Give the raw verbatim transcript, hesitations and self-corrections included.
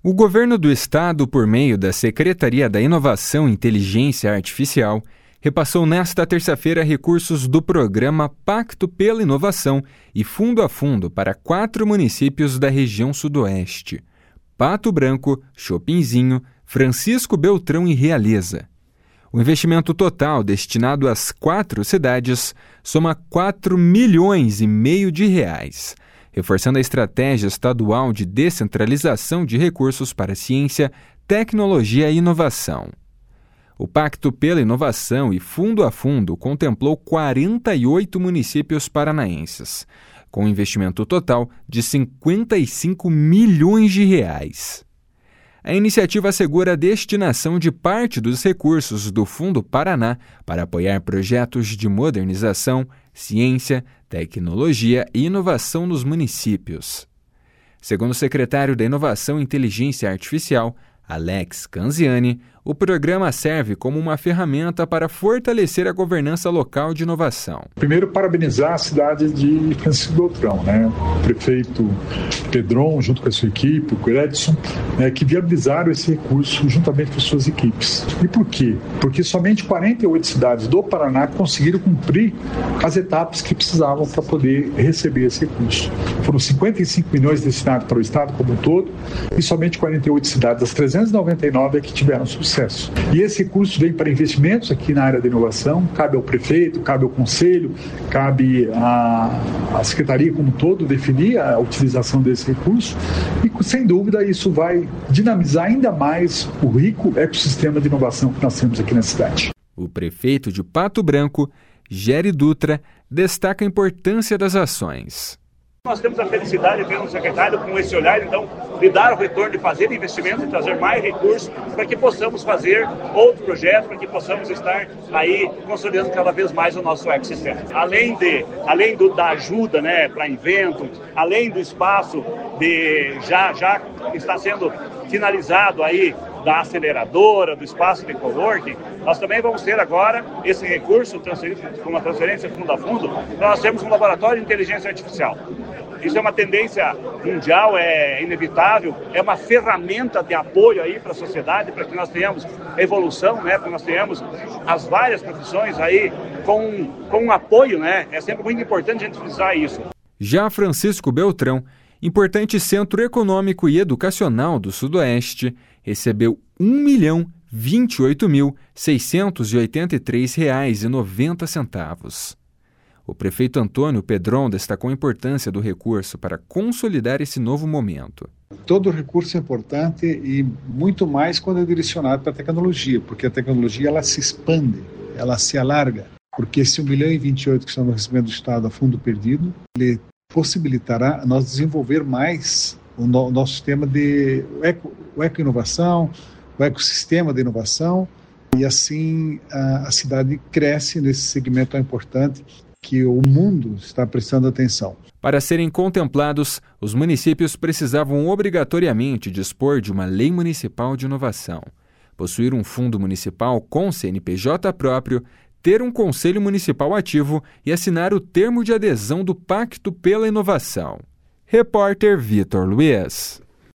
O governo do estado, por meio da Secretaria da Inovação e Inteligência Artificial, repassou nesta terça-feira recursos do programa Pacto pela Inovação e Fundo a Fundo para quatro municípios da região sudoeste: Pato Branco, Chopinzinho, Francisco Beltrão e Realeza. O investimento total destinado às quatro cidades soma quatro milhões e meio de reais, reforçando a estratégia estadual de descentralização de recursos para ciência, tecnologia e inovação. O Pacto pela Inovação e Fundo a Fundo contemplou quarenta e oito municípios paranaenses, com um investimento total de cinquenta e cinco milhões de reais. A iniciativa assegura a destinação de parte dos recursos do Fundo Paraná para apoiar projetos de modernização, ciência, tecnologia e inovação nos municípios. Segundo o secretário da Inovação e Inteligência Artificial, Alex Canziani, o programa serve como uma ferramenta para fortalecer a governança local de inovação. Primeiro, parabenizar a cidade de Francisco Beltrão, né? O prefeito Pedron, junto com a sua equipe, o Gredson, né, que viabilizaram esse recurso juntamente com suas equipes. E por quê? Porque somente quarenta e oito cidades do Paraná conseguiram cumprir as etapas que precisavam para poder receber esse recurso. Foram cinquenta e cinco milhões destinados para o estado como um todo e somente quarenta e oito cidades, das trezentas e noventa e nove, é que tiveram sucesso. E esse recurso vem para investimentos aqui na área da inovação, cabe ao prefeito, cabe ao conselho, cabe à, à secretaria como um todo definir a utilização desse recurso e, sem dúvida, isso vai dinamizar ainda mais o rico ecossistema de inovação que nós temos aqui na cidade. O prefeito de Pato Branco, Géry Dutra, destaca a importância das ações. Nós temos a felicidade de ter um secretário com esse olhar, então, de dar o retorno, de fazer investimentos e trazer mais recursos para que possamos fazer outros projetos, para que possamos estar aí consolidando cada vez mais o nosso ecossistema. Além, de, além do, da ajuda, né, para inventos, além do espaço de já, já está sendo finalizado aí da aceleradora, do espaço de coworking, nós também vamos ter agora esse recurso transferido com uma transferência fundo a fundo. Então nós temos um laboratório de inteligência artificial. Isso é uma tendência mundial, é inevitável, é uma ferramenta de apoio aí para a sociedade, para que nós tenhamos evolução, né, para que nós tenhamos as várias profissões aí com, com um apoio, né? É sempre muito importante a gente frisar isso. Já Francisco Beltrão, importante centro econômico e educacional do Sudoeste, recebeu um milhão vinte e oito mil seiscentos e oitenta e três reais e noventa centavos. O prefeito Antônio Pedron destacou a importância do recurso para consolidar esse novo momento. Todo recurso é importante e muito mais quando é direcionado para a tecnologia, porque a tecnologia ela se expande, ela se alarga, porque esse um milhão e vinte e oito que estamos recebendo do Estado a fundo perdido, ele possibilitará nós desenvolver mais o, no, o nosso sistema de eco, o eco-inovação, o ecossistema de inovação, e assim a, a cidade cresce nesse segmento tão importante que o mundo está prestando atenção. Para serem contemplados, os municípios precisavam obrigatoriamente dispor de uma lei municipal de inovação, possuir um fundo municipal com C N P J próprio, ter um conselho municipal ativo e assinar o termo de adesão do Pacto pela Inovação. Repórter Vitor Luiz.